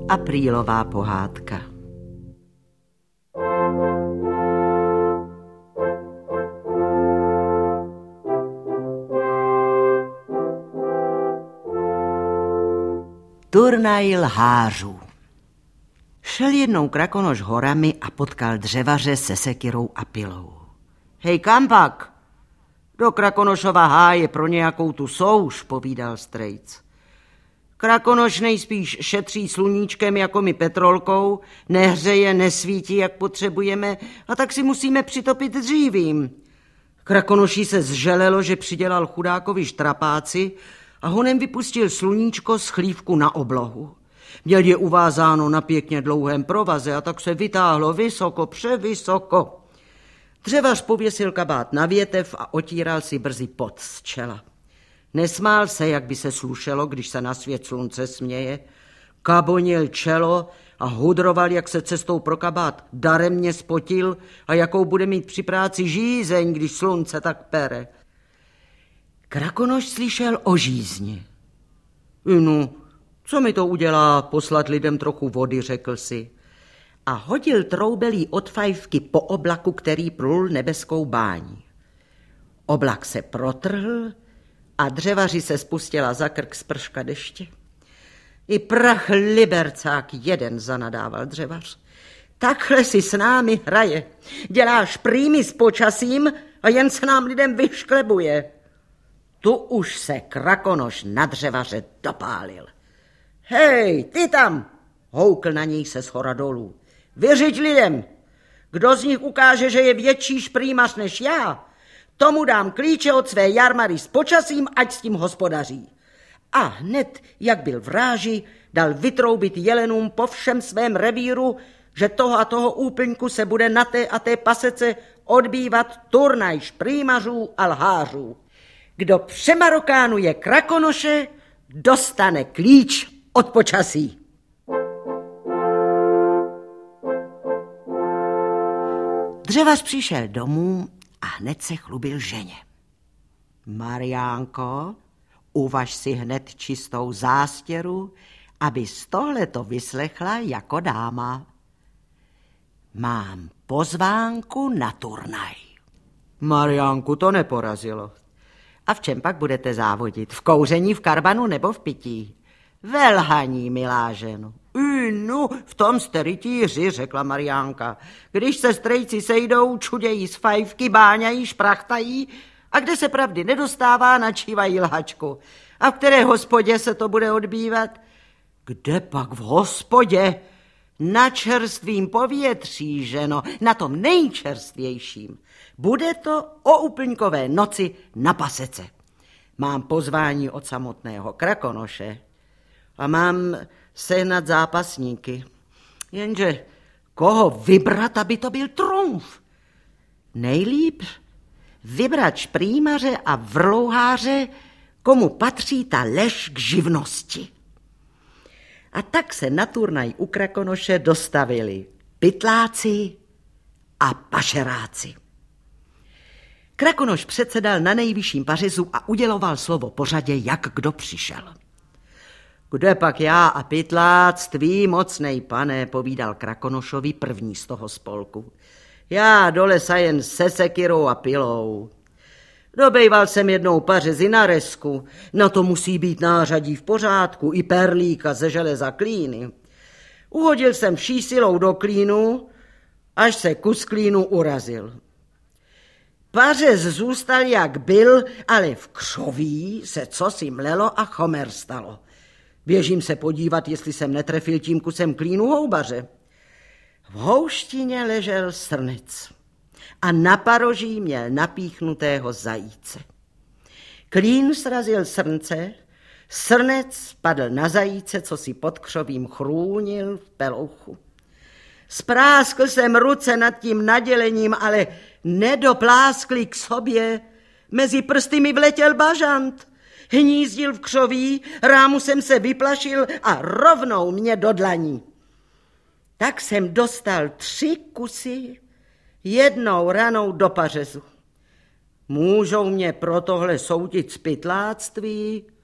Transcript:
Aprílová pohádka. Turnaj lhářů. Šel jednou Krakonoš horami a potkal dřevaře se sekyrou a pilou. Hej, kam pak? Do Krakonošova háje pro nějakou tu souš, povídal strejc. Krakonoš nejspíš šetří sluníčkem jako my petrolkou, nehřeje, nesvítí, jak potřebujeme, a tak si musíme přitopit dřívím. Krakonoši se zželelo, že přidělal chudákovi štrapáci a honem vypustil sluníčko z chlívku na oblohu. Měl je uvázáno na pěkně dlouhém provaze a tak se vytáhlo vysoko, převysoko. Dřevař pověsil kabát na větev a otíral si brzy pot z čela. Nesmál se, jak by se slušelo, když se na svět slunce směje. Kabonil čelo a hudroval, jak se cestou pro kabát daremně spotil a jakou bude mít při práci žízeň, když slunce tak pere. Krakonoš slyšel o žízni. No, co mi to udělá poslat lidem trochu vody, řekl si. A hodil troubelí od fajfky po oblaku, který plul nebeskou bání. Oblak se protrhl a dřevaři se spustila za krk sprška deště. I prach libercák jeden, zanadával dřevař. Takhle si s námi hraje. Děláš prýmy s počasím a jen se nám lidem vyšklebuje. Tu už se Krakonoš na dřevaře dopálil. Hej, ty tam, houkl na něj se shora dolů. Vyřiď lidem, kdo z nich ukáže, že je větší šprýmař než já, tomu dám klíče od své jarmary s počasím, ať s tím hospodaří. A hned, jak byl v ráži, dal vytroubit jelenům po všem svém revíru, že toho a toho úplňku se bude na té a té pasece odbývat turnaj šprýmařů a lhářů. Kdo přemarokánuje Krakonoše, dostane klíč od počasí. Dřevař přišel domů a hned se chlubil ženě. Mariánko, uvaž si hned čistou zástěru, abys tohleto vyslechla jako dáma. Mám pozvánku na turnaj. Mariánku to neporazilo. A v čem pak budete závodit? V kouření, v karbanu nebo v pití? Ve lhaní, milá ženo. No, v tom jste rytíři, řekla Mariánka. Když se strejci sejdou, čudějí z fajfky, báňají, šprachtají a kde se pravdy nedostává, načívají lhačku. A v které hospodě se to bude odbývat? Kde pak v hospodě? Na čerstvým povětří, ženo, na tom nejčerstvějším. Bude to o úplňkové noci na pasece. Mám pozvání od samotného Krakonoše a mám sehnat zápasníky. Jenže koho vybrat, aby to byl trumf? Nejlíp vybrat šprýmaře a vrlouháře, komu patří ta lež k živnosti. A tak se na turnaj u Krakonoše dostavili pytláci a pašeráci. Krakonoš předsedal na nejvyšším pařezu a uděloval slovo pořadě, jak kdo přišel. Kde pak já a pytlác, tvý mocnej pane, povídal Krakonošovi první z toho spolku. Já do lesa jen se sekyrou a pilou. Dobejval jsem jednou pařezi na resku, na to musí být nářadí v pořádku, i perlíka ze železa klíny. Uhodil jsem vší silou do klínu, až se kus klínu urazil. Pařez zůstal jak byl, ale v křoví se cosi mlelo a chomerstalo. Běžím se podívat, jestli jsem netrefil tím kusem klínu houbaře. V houštině ležel srnec a na paroží měl napíchnutého zajíce. Klín srazil srnce, srnec padl na zajíce, co si pod křovím chrůnil v pelouchu. Spráskl jsem ruce nad tím nadělením, ale nedopláskli k sobě. Mezi prsty mi vletěl bažant. Hnízdil v křoví, rámu jsem se vyplašil a rovnou mě do dlaní. Tak jsem dostal 3 kusy, jednou ranou do pařezu. Můžou mě pro tohle soudit z pytláctví?